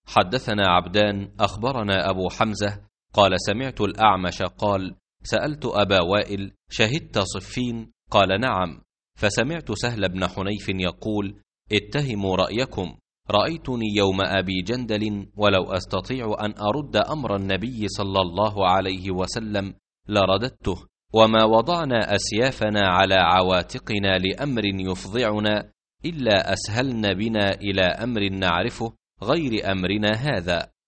حدثنا عبدان أخبرنا أبو حمزة قال سمعت الأعمش قال سألت أبا وائل شهدت صفين؟ قال نعم. فسمعت سهل بن حنيف يقول اتهموا رأيكم، رأيتني يوم أبي جندل ولو أستطيع أن أرد أمر النبي صلى الله عليه وسلم لرددته، وما وضعنا أسيافنا على عواتقنا لأمر يفضعنا إلا أسهلن بنا إلى أمر نعرفه غير أمرنا هذا.